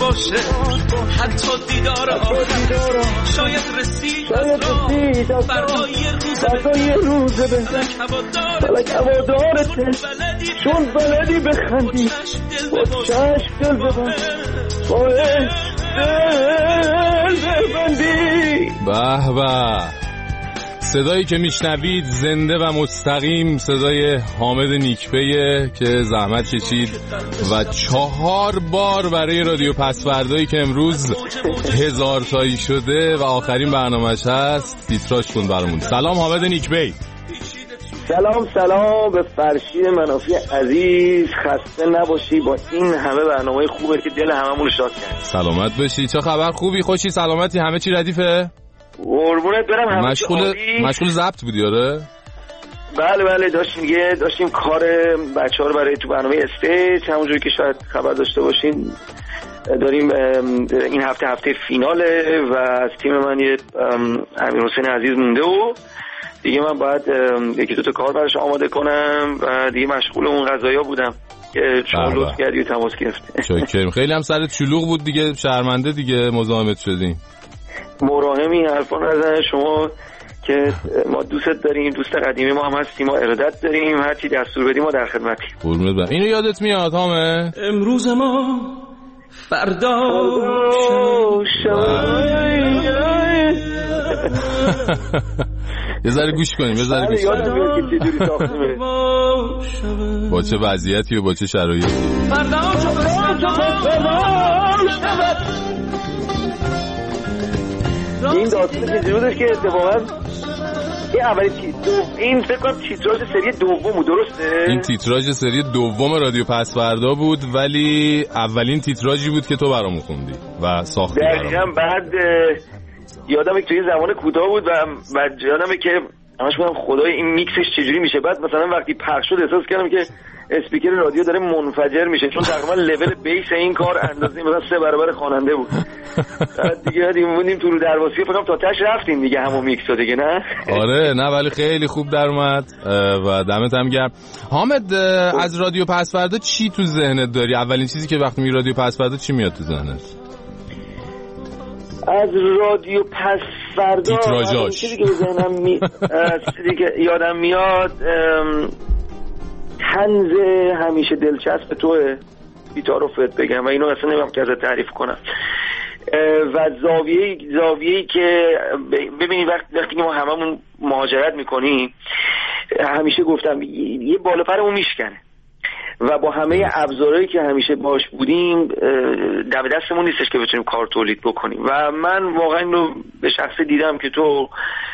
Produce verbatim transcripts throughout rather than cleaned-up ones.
باشه حتی دیدار آخر شاید رسید از فردا یه روز بهتر فلک هوادارت چون بلدی بخندی با چشم دل ببند با دل ببندی. به به، صدایی که میشنوید زنده و مستقیم صدای حامد نیکپیه که زحمت کشید و چهار بار برای رادیو پسوردایی که امروز هزار تایی شده و آخرین برنامه‌اش هست تیتراژ کن برامون. سلام حامد نیکپی. سلام سلام به فرشی منافی عزیز، خسته نباشی با این همه برنامه خوبه که دل هممون شاد کرد. سلامت باشی. چه خبر؟ خوبی؟ خوشی؟ سلامتی؟ همه چی ردیفه؟ قربونت برم. همه مشغول مشغول ضبط بودی؟ آره بله بله داشتیم یه داشتیم کار بچه‌ها رو برای تو برنامه استیج، همونجوری که شاید خبر داشته باشین داریم این هفته هفته فیناله و از تیم من یه امیرحسین عزیز مونده و دیگه من باید یکی دو تا کار براش آماده کنم و دیگه مشغول اون قضایا بودم که شما لطف کردی و تماس گرفتی. شکرم. خیلی هم سرت شلوغ بود دیگه، شرمنده دیگه مزاحمت شدیم. مراهمی حرفا نزن شما که ما دوستت داریم، دوست قدیمی ما هم هستیم، ما ارادت داریم، هر چی دستور بدیم ما در خدمتیم. قربونت برم. اینو یادت میاد هامه؟ امروز ما فردا یه ذره گوش کنیم، یه ذره گوش کنیم با چه وضعیتی و با چه شرایطی. فردا این داستان چیزی بودش که اتفاقا این اولی این فکر کنم تیتراژ سری دوم بود، درسته؟ این تیتراژ سری دوم رادیو پسوردا بود ولی اولین تیتراژی بود که تو برامون خوندی و ساختی. دقیقاً. بعد یادمه که توی زمان کوتاه بود و بعد یادمه که همش میگم خدای این میکسش چجوری میشه. بعد مثلا وقتی پخش شد احساس کردم که اسپیکر رادیو داره منفجر میشه چون تقریبا لول بیس این کار اندازه مثلا سه برابر خواننده بود. دیگه دیمونیم تو رو درواسی فکر کنم تا تاش رفتیم دیگه همون میکس دیگه. نه آره نه ولی خیلی خوب در اومد و دمت هم گرم. حامد از رادیو پسوردا چی تو ذهنت داری؟ اولین چیزی که وقتی می رادیو پسوردا چی میاد تو ذهنت؟ از رادیو پسوردا تیتراژاش چیزی که ذهنم می چیزی که یادم میاد طنز همیشه دلچسب توه، بی‌تعارفت بگم و اینو اصلا نمی‌خوام که ازت تعریف کنم و زاویه زاویه‌ای که ببینید وقتی وقتی ما هممون مهاجرت میکنیم همیشه گفتم یه بالا پرمون میشکنه و با همه ابزارهایی که همیشه باش بودیم دم دستمون نیستش که بتونیم کار تولید بکنیم و من واقعا اینو به شخص دیدم که تو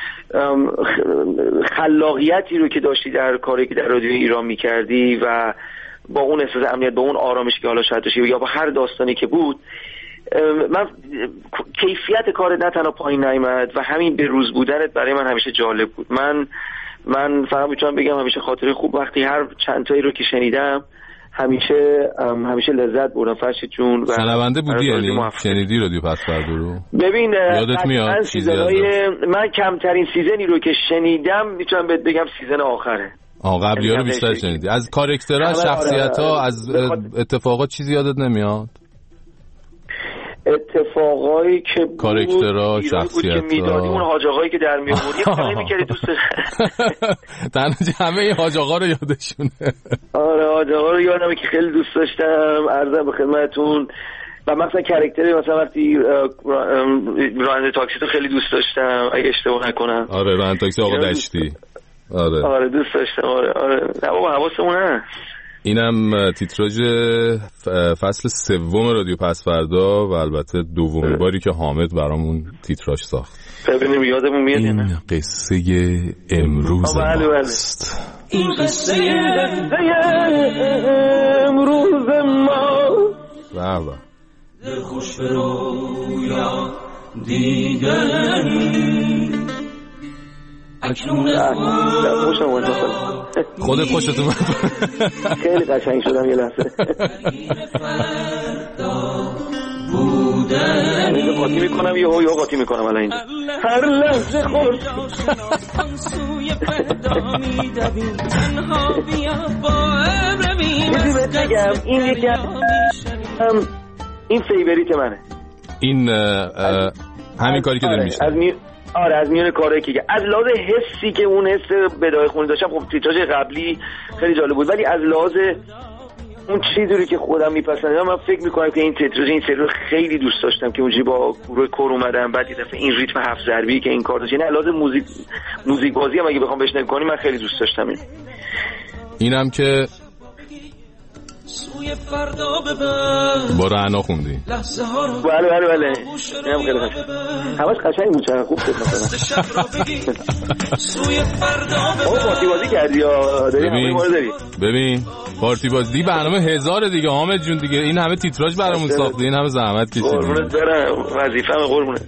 خلاقیتی رو که داشتی در کاری که در رادیو ایران میکردی و با اون احساس امنیت، با اون آرامش که حالا شاید داشتی یا با هر داستانی که بود، من کیفیت کارت نه تنها پایین نیامد و همین به روز بودنت برای من همیشه جالب بود. من من فقط میتونم بگم همیشه خاطره خوب وقتی هر چند تایی رو که شنیدم همیشه همیشه لذت بردم فرشید جون. شنونده بودی یعنی شنیدی رادیو پسوردا رو؟ ببین یادت میاد سیزن‌های من کمترین سیزنی رو که شنیدم میتونم بهت بگم سیزن آخره. آه قبلی‌ها رو بیشتر شنیدی. از کاراکترها، از شخصیت‌ها، از اتفاقات چیزی یادت نمیاد؟ اتفاقایی که کاراکترها، شخصیت‌ها که میدادیم، اون حاج آقایی که در می‌آوردی یه کاری می‌کردی دوست تنها همه این حاج آقا رو یادشونه. آره حاج آقا رو یادمه که خیلی دوست داشتم، عرضم به خدمتتون. و مثلا کاراکتری مثلا وقتی راننده تاکسی تو خیلی دوست داشتم اگه اشتباه نکنم. آره راننده تاکسی آقا دشتی. آره آره دوست داشتم. آره آره نه بابا حواسمون هست. اینم تیتراژ فصل سوم رادیو پسوردا و البته دومین باری که حامد برامون تیتراژ ساخت. ببینیم یادمون میاد این قصه امروز ماست. این قصه امروز ما بابا دل خوش به رویا دیدن اکنون خوشم اومد. خودت خوشت اومد؟ خیلی قشنگ شدم یه لحظه. بودن قاطی میکنم یه هو یا قاطی میکنم الان اینجا هر لحظه خوش سوی فردا میدویم تنها بیا با ابر بیم. این یکی این فیوریت منه. این همین کاری که داری میشه از می... آره از میون کارهایی که از لحاظ حسی که اون حس بدای خونی داشتم، خب تیتراژ قبلی خیلی جالب بود، ولی از لحاظ اون چیزی که خودم میپسندم من فکر میکنم که این تیتراژ این سری رو خیلی دوست داشتم که اونجوری با گروه کور اومدم، بعد یه دفعه این ریتم هفت ضربی که این کار داشت، یعنی از لحاظ موزیک موزیک بازی هم اگه بخوام بشنوم کنی من خیلی دوست داشتم. این اینم که سوی فردا ببر با رعنا خوندی. بله بله بله اینم خیلی قشنگ، همش قشنگ بود، چقدر خوب شد مثلا. سوی فردا او پارتی بازی کردی یا داری همه ما رو داری؟ ببین پارتی بازی برنامه هزار دیگه حامد جون دیگه، این همه تیتراژ برامون ساختی، این همه زحمت کشیدی. قربونت برم، وظیفه‌م قربونت.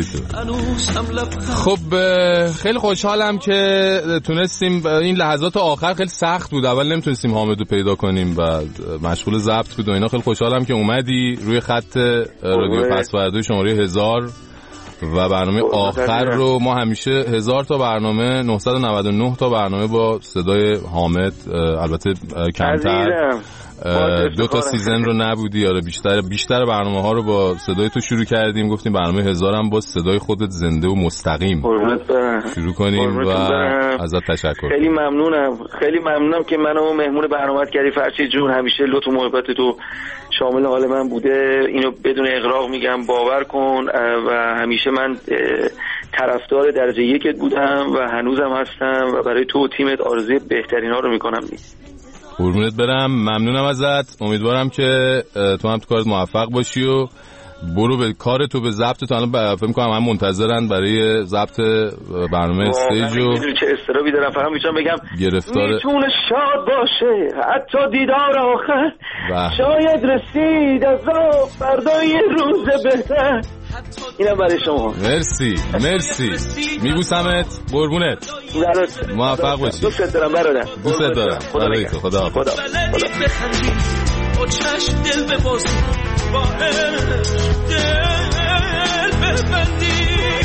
خب خیلی خوشحالم که تونستیم این لحظات آخر، خیلی سخت بود اول نمیتونستیم حامدو پیدا کنیم و مشغول ضبط بود و اینا، خیلی خوشحالم که اومدی روی خط رادیو پسوردوی شماره هزار و برنامه آخر رو ما همیشه هزار تا برنامه، نهصد و نود و نه تا برنامه با صدای حامد، البته کمتر دو تا سیزن رو نبودی، آره بیشتر بیشتر برنامه ها رو با صدای تو شروع کردیم، گفتیم برنامه هزار هم با صدای خودت زنده و مستقیم شروع کنیم و ازت تشکر. خیلی ممنونم، خیلی ممنونم که منو مهمون برنامه‌ات کردی فرشید جون، همیشه لطف و محبت تو شامل حال من بوده، اینو بدون اغراق میگم، باور کن و همیشه من طرفدار درجه یکت بودم و هنوزم هستم و برای تو و تیمت آرزوی بهترین ها رو میکنم. قربونت برم، ممنونم ازت، امیدوارم که تو هم تو کارت موفق باشی و برو به کار تو، به ضبط تو. الان فکر می‌کنم هم منتظرن برای ضبط برنامه استیج و چه استرابی دارم، فقط میتونم بگم گرفتار میتونه شاد باشه حتی دیدار آخر، شاید رسید از فردای روز بهتر. اینم برای شما. مرسی مرسی، میبوسمت، قربونت، موفق باشی. دوست دارم برادر، دوست دارم. خدا تو خدا خدا خدا با چشم دل ببازی، با عشق دل ببندی.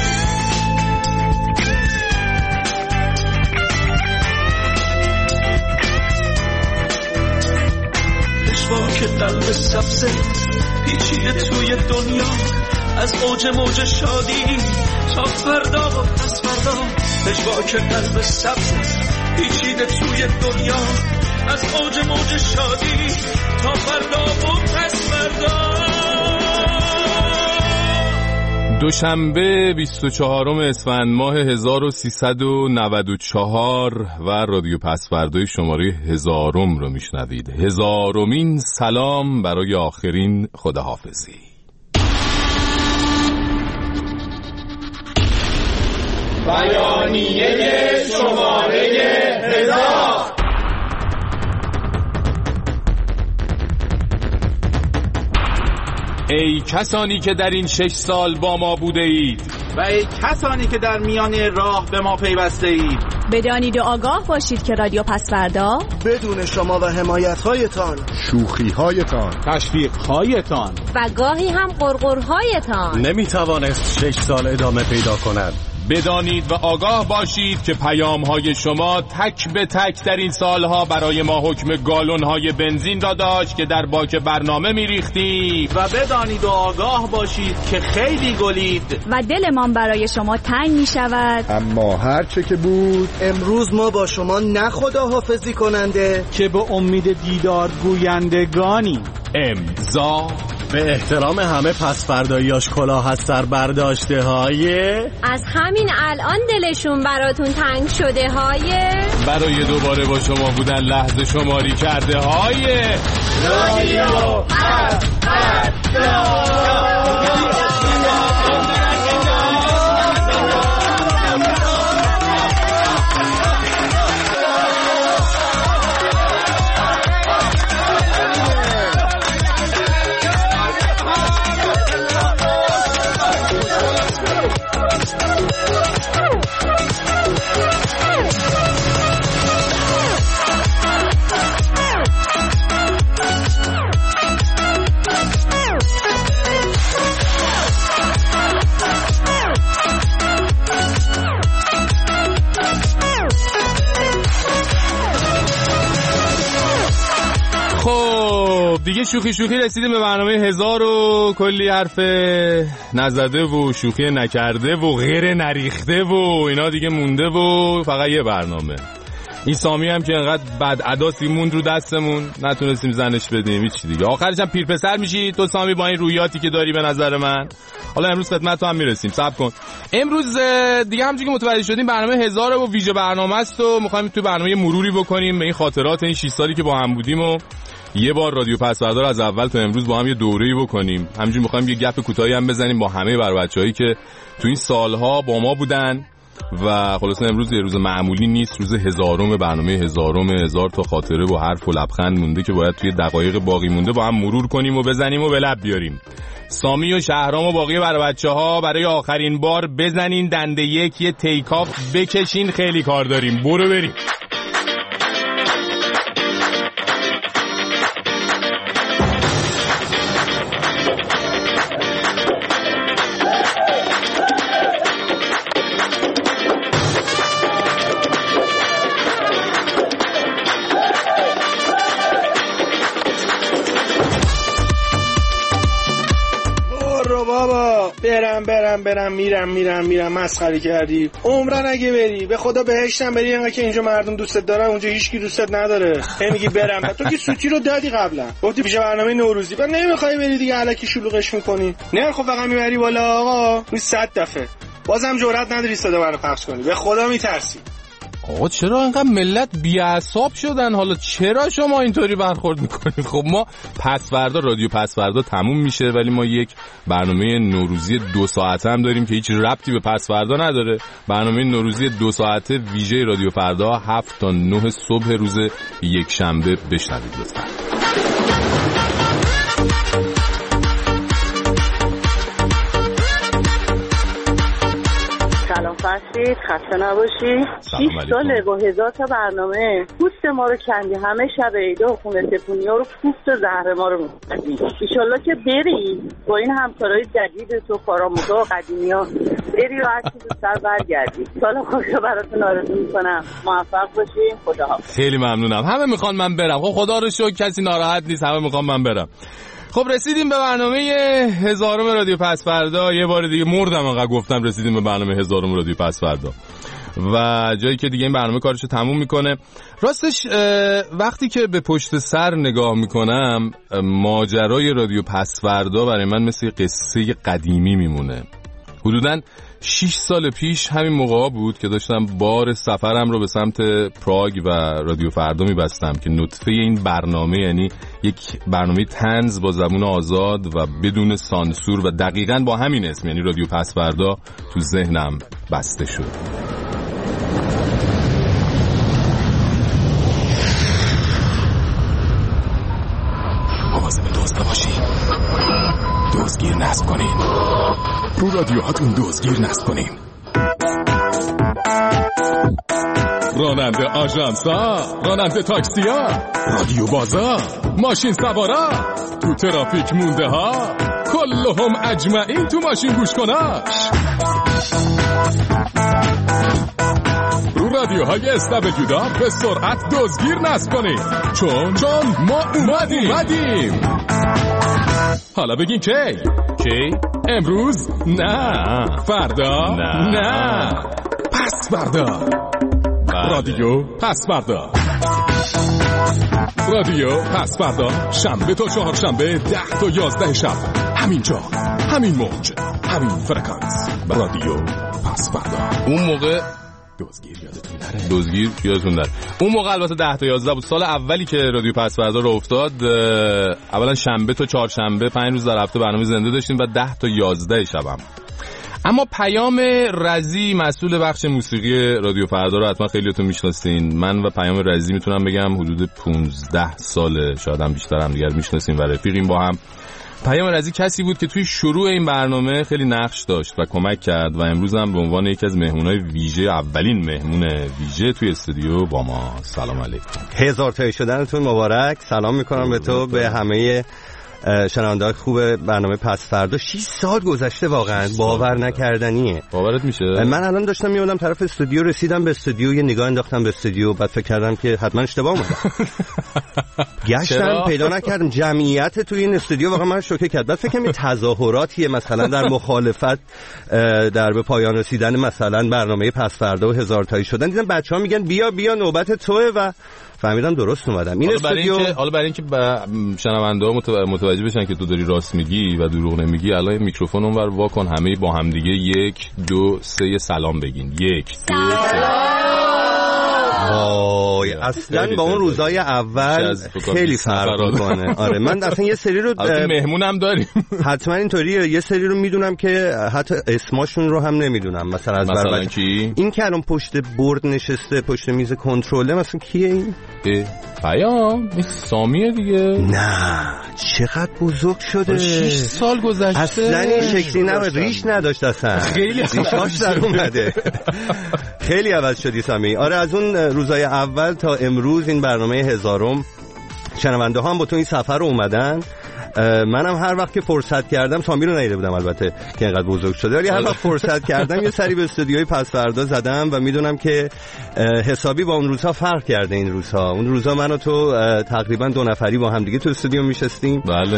پشواک قلب سبزه پیچیده توی دنیا، از اوج موج شادی تا فردا و پس فردا. پشواک قلب سبزه پیچیده توی دنیا، از اوج موج شادی تا فردا و پس فردا. دوشنبه بیست و چهارم اسفند ماه هزار و سیصد و نود و چهار و رادیو پسوردوی شماره هزارم رو میشنوید. هزارمین سلام برای آخرین خداحافظی. بیانیه شماره هزار. ای کسانی که در این شش سال با ما بوده اید و ای کسانی که در میان راه به ما پیوسته اید، بدانید و آگاه باشید که رادیو پسوردا بدون شما و حمایت‌هایتان، شوخی‌هایتان، تشویق‌هایتان و گاهی هم غرغرهایتان نمیتوانست شش سال ادامه پیدا کند. بدانید و آگاه باشید که پیام‌های شما تک به تک در این سالها برای ما حکم گالون‌های بنزین را داشت که در باک برنامه می‌ریختیم. و بدانید و آگاه باشید که خیلی گلید و دلمان برای شما تنگ می‌شود، اما هر چه که بود امروز ما با شما نه خداحافظی کننده که به امید دیدار گویندگانی. امضا به احترام همه پسفرداییاش کلاه از سر برداشته های از همین الان دلشون براتون تنگ شده های برای دوباره با شما بودن لحظه شماری کرده های رادیو پسفردو. خب دیگه شوخی شوخی رسیدیم به برنامه هزار و کلی حرف نزده و شوخی نکرده و غیر نریخته و اینا دیگه مونده و فقط یه برنامه. این سامی هم که انقدر بد عداسی موند رو دستمون نتونستیم زنش بدیم هیچ دیگه. آخرش هم پیر پسر میشی تو سامی با این رویاتی که داری به نظر من. حالا امروز خدمت تو هم میرسیم، صبر کن. امروز دیگه همونجوری که متوجه شدیم برنامه هزار و ویژه برنامه است و می‌خوایم تو برنامه مروری بکنیم به این خاطرات این شش سالی که با هم بودیم و یه بار رادیو پسوردار از اول تا امروز با هم یه دوره‌ای بکنیم. همینجوری می‌خوایم یه گپ کوتاهی هم بزنیم با همه بر بچه‌هایی که تو این سال‌ها با ما بودن و خلاصه امروز یه روز معمولی نیست، روز هزارم برنامه هزارم، هزار تا خاطره و حرف و لبخند مونده که باید توی دقایق باقی مونده با هم مرور کنیم و بزنیم و به لب بیاریم. سامی و شهرام و باقی برای بچه‌ها برای آخرین بار بزنین دنده یک، یه تیکاف بکشین، خیلی کار داریم، برو بریم. برم برم برم میرم میرم میرم مسخره کردی. عمرن اگه بری به خدا بهشتم بری، انقدر که اینجا مردم دوستت دارن اونجا هیچکی دوستت نداره. هی میگی برم، تو که سوتی رو دادی قبلا، گفتی پیش برنامه نوروزی، بعد نمیخوای بری دیگه، الکی شلوغش میکنی. نه خب فقط میبری بالا آقا، این صد دفعه بازم جرئت نداری صدا منو پخش کنی، به خدا میترسی. آقا چرا اینقدر ملت بی‌اعصاب شدن؟ حالا چرا شما اینطوری برخورد میکنید؟ خب ما پسوردا رادیو پسوردا تموم میشه ولی ما یک برنامه نوروزی دو ساعته هم داریم که هیچ ربطی به پسوردا نداره. برنامه نوروزی دو ساعته ویژه رادیو فردا هفت تا نه صبح روز یک شنبه بشنوید لطفا. سلام فرشید، خسته نباشی. شیش ساله با هزار تا برنامه پوست ما رو کندی، همه شب عیدا و خونه تپونی ها رو پوست و زهر ما رو می‌کندی. ایشالله که بری با این همکارای جدید تو کارآموزا و قدیمی ها بری و هرچی دوست‌تر برگردی. سال خوش رو براتون آرزو می‌کنم، موفق باشین. خداحافظ. خیلی ممنونم. همه میخوان من برم. خب خدا رو شکر کسی ناراحت نیست، همه میخوان من برم. خب رسیدیم به برنامه هزارم رادیو پسوردا. یه بار دیگه مردم انقدر گفتم رسیدیم به برنامه هزارم رادیو پسوردا و جایی که دیگه این برنامه کارشو تموم میکنه. راستش وقتی که به پشت سر نگاه میکنم ماجرای رادیو پسوردا برای من مثل قصه قدیمی میمونه. حدوداً شش سال پیش همین موقع بود که داشتم بار سفرم رو به سمت پراگ و رادیو فردا میبستم که نطفه این برنامه، یعنی یک برنامه طنز با زبون آزاد و بدون سانسور و دقیقاً با همین اسم، یعنی رادیو پسوردا، تو ذهنم بسته شد. مواظب دوست باشید، دوستگیر نصب کنین، رو رادیوهاتون دوستگیر نصب کنین. راننده آژانسا، راننده تاکسیا، رادیو بازا، ماشین سوارا، تو ترافیک مونده ها، کلهم اجمعین تو ماشین گوش کناش. رو رادیوهای اس دبلیو دا به سرعت دوستگیر نصب کنین، چون چون ما اومدیم, اومدیم. حالا بگین کی؟ کی؟ امروز؟ نه. فردا؟ نه. نه. پس فردا. رادیو پس فردا. رادیو پس فردا شنبه تا چهارشنبه ده تا یازده شب، همینجا، همین موج، همین فرکانس. رادیو پس فردا. اون موقع دوزگیر یادتون نره. دوزگیر یادتون نره. اون موقع البته ده تا یازده بود. سال اولی که رادیو پس فردا رو افتاد، اولا شنبه تا چهارشنبه پنج روز در هفته برنامه زنده داشتیم و ده تا یازده شبم. اما پیام رزی مسئول بخش موسیقی رادیو فردا رو حتما خیلیاتون میشناسین. من و پیام رزی میتونم بگم حدود پونزده ساله، شاید هم بیشتر، هم دیگر میشناسیم و رفیقیم با هم. پیام رزی کسی بود که توی شروع این برنامه خیلی نقش داشت و کمک کرد و امروز هم به عنوان یکی از مهمونای ویژه، اولین مهمون ویژه توی استودیو با ما. سلام علیکم. هزار تایی شدنتون مبارک. سلام میکنم به تو، به همه شنونده خوب برنامه پس فردا. شش سال گذشته، واقعا باور نکردنیه. باورت میشه؟ من الان داشتم میومدم طرف استودیو، رسیدم به استودیو، یه نگاه انداختم به استودیو، بعد فکر کردم که حتما اشتباه اومدم. گشتم پیدا نکردم. جمعیت توی این استودیو واقعا من شوکه کرد. بعد فکر کنم تظاهراتیه مثلا در مخالفت در به پایان رسیدن مثلا برنامه پس فردا و هزار تایی شدن. دیدم بچه‌ها میگن بیا بیا نوبت توئه و فهمیدم درست اومدم. این حالا استودیو برای اینکه حالا برای اینکه شنونده‌ها متوجه بشن که تو داری راست میگی و دروغ نمیگی، الان میکروفون اونور وا کن، همه با هم دیگه یک دو سه سلام بگین. یک دو سه. وای اصلا با اون روزای اول خیلی فرق میکنه. آره من اصلا یه سری رو مهمونم داریم حتما اینطوریه، یه سری رو میدونم که حتی اسمشون رو هم نمیدونم. مثلا از مثلا کی؟ این که الان پشت برد نشسته، پشت میز کنترل، مثلا کیه این؟ پیام این سامیه دیگه. نه چقدر بزرگ شده، شش سال گذشته اصلا این شکلی نبود، ریش نداشت اصلا، خیلی ریشاش در اومده. خیلی عوض شدی سامی. آره از اون روزای اول تا امروز این برنامه هزارم شنونده ها هم با تو این سفر رو اومدن. منم هر وقت که فرصت کردم، سامی رو ندیده بودم البته که اینقدر بزرگ شده، ولی هر وقت فرصت کردم یه سری به استودیوی پس فردا زدم و میدونم که حسابی با اون روزها فرق کرده. این روزها اون روزها من و تو تقریبا دو نفری با هم دیگه تو استودیو میشستیم. بله.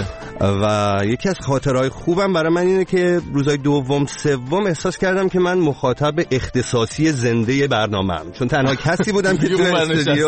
و یکی از خاطرهای خوبم برای من اینه که روزهای دوم سوم احساس کردم که من مخاطب اختصاصی زنده برنامه‌ام، چون تنها کسی بودم که تو استودیو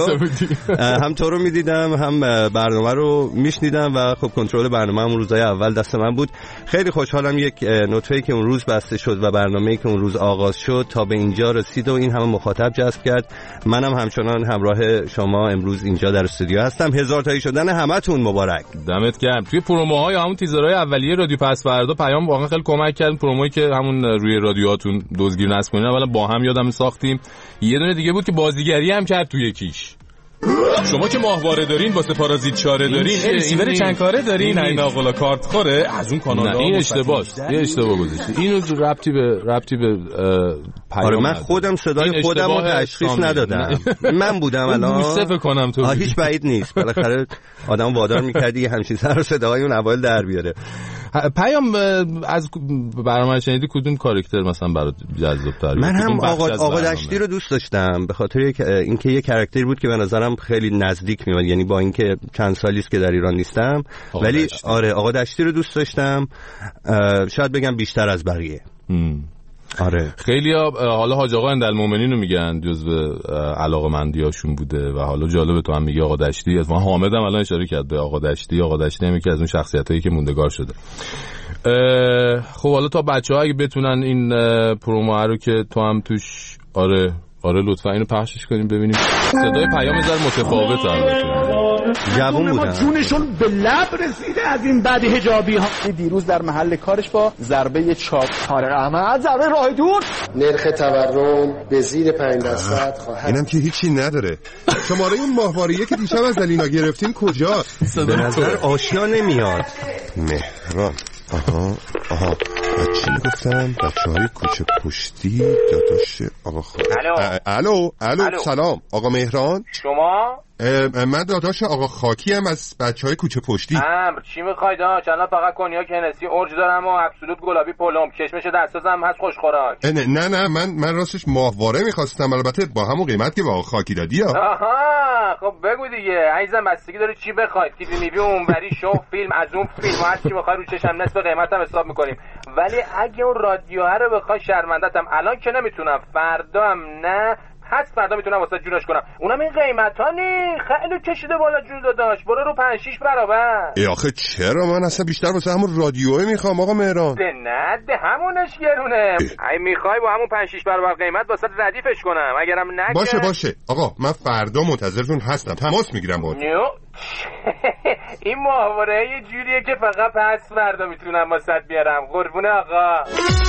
هم تو رو میدیدم هم برنامه رو میشنیدم و خب کنترل برنامه اون روزای اول دست من بود. خیلی خوشحالم یک نطفه‌ای که اون روز بسته شد و برنامه‌ای که اون روز آغاز شد تا به اینجا رسید و این همه مخاطب جذب کرد. منم همچنان همراه شما امروز اینجا در استودیو هستم. هزار تایی شدن همتون مبارک. دمت گرم. توی پروموهای همون تیزرهای اولیه رادیو پس فردا پیام واقعا خیلی کمک کرد. پرومویی که همون روی رادیوهاتون دزدگیر نصب کنین اولا با هم یادم ساختیم. یه دونه دیگه بود که بازیگری هم کرد توی یکیش. شما که ماهواره دارین واسه پارازیت چاره دارین، ریسیور چند کاره دارین، این آقلا کارت خوره از اون کانالا. این اشتباهه، یه اشتباه گذاشتی. اینو ربطی به ربطی به پیام. آره من خودم صدای خودم رو تشخیص ندادم. من بودم الان موسف کنم تو. هیچ بعید نیست. بالاخره آدم وادار می‌کردی همین سر صداهای اون اول در بیاره. پیام از برنامه شنیدی کدوم کاراکتر مثلا برات جذاب‌تر بود؟ من هم آقا آقا دشتی رو دوست داشتم به خاطر اینکه یه کاراکتری بود که به نظرم خیلی نزدیک میاد، یعنی با اینکه چند سالی است که در ایران نیستم ولی دشتی. آره آقا دشتی رو دوست داشتم، شاید بگم بیشتر از بقیه. م. آره خیلی ها حالا حاج آقا اندالمومنین رو میگن جزو علاقه‌مندیاشون بوده و حالا جالبه تو هم میگی آقا دشتی. از ما حامد هم الان اشاره کرد به آقا دشتی. آقا دشتی هم یکی از اون شخصیتایی که موندگار شده. خب حالا تا بچه‌ها اگه بتونن این پرومو رو که تو هم توش آره آره لطفا اینو پخشش کنیم ببینیم. صدای پیام زر متفاوته البته. جوون بودن. جونشون به لب رسیده از این بعد حجابی ها. دیروز در محل کارش با ضربه چاپ کار احمد ضربه راه دور. نرخ تورم به زیر پنج درصد خواهد. اینم که هیچی نداره. شماره اون ماهواریه که دیشب از الینا گرفتیم کجاست؟ به نظر آشنا نمیاد. مهران. آها آها چی گفتم؟ بچه های کوچه پشتی داداش آقا خود. الو الو الو سلام آقا مهران. شما؟ من داداش آقا خاکی هم از بچه های کوچه پشتی. امر چی میخوای داداش؟ الان فقط کنیاک هنسی اورج دارم و ابسولوت گلابی پلم، کشمش دستازم هست خوشخوراک. نه نه نه من من راستش ماهواره میخواستم، البته با همون قیمت که با آقا خاکی دادی ها. آها خب بگو دیگه عزیزم، بستگی داره چی بخوای. تیوی میوی اونوری شو فیلم از اون فیلم هر چی بخوای رو چشم نصف قیمتم حساب میکنیم. ولی اگه اون رادیوها رو بخوای شرمندتم الان که نمیتونم، فردا هم نه، پس فردا میتونم واسه جونش کنم. اونم این قیمتا نی خیلی کشیده بالا جون داداش. برو رو پنج شش برابر. ای آخه چرا؟ من اصلا بیشتر واسه همون رادیوی میخوام آقا مهران. ده نه ده همونش گرونه. ای میخوای با همون پنج شش برابر قیمت واسه ردیفش کنم. اگرم نه باشه باشه آقا من فردا منتظرتون هستم، تماس میگیرم باهات. این ماهواره یه جوریه که فقط پس فردا میتونم واسه بیارم. قربونه آقا.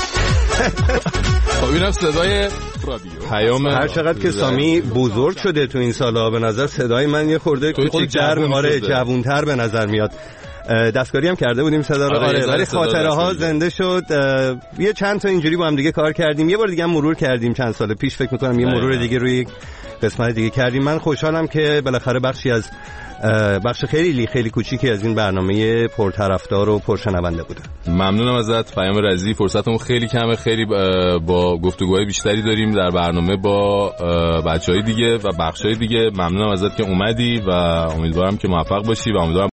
خب اینم صدای رادیو پیام. هر چقدر که سامی بزرگ شده تو این سالا به نظر صدای من یه خورده کوچیک‌تر آره جوون‌تر به نظر میاد. دستکاری هم کرده بودیم صدا رو آره ولی خاطره ها زنده شد. یه چند تا اینجوری با هم دیگه کار کردیم، یه بار دیگه هم مرور کردیم چند سال پیش، فکر می‌کنم یه مرور دیگه روی قسمت دیگه کردیم. من خوشحالم که بالاخره بخشی از بخش خیلی خیلی کوچیکی از این برنامه پرطرفدار و پرشنونده بوده. ممنونم ازت پیام رضی. فرصتمون خیلی کمه، خیلی با گفتگوهای بیشتری داریم در برنامه با بچهای دیگه و بخشای دیگه. ممنونم ازت که اومدی و امیدوارم که موفق باشی و امیدوارم